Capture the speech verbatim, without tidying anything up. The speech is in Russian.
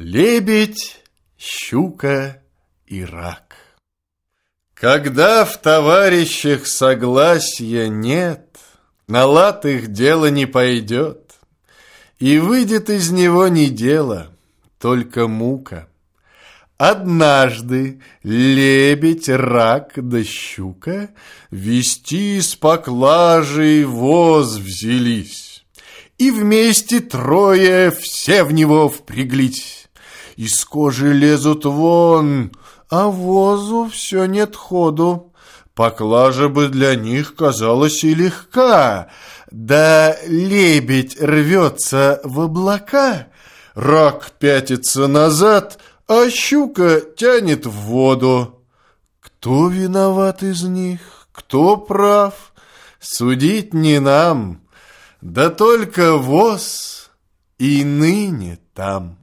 Лебедь, щука и рак. Когда в товарищах согласия нет, на лад их дело не пойдет, и выйдет из него не дело, только мука. Однажды лебедь, рак да щука везти с поклажей воз взялись, и вместе трое все в него впряглись. Из кожи лезут вон, а возу все нет ходу. Поклажа бы для них казалась и легка, да лебедь рвется в облака, рак пятится назад, а щука тянет в воду. Кто виноват из них, кто прав, судить не нам, да только воз и ныне там.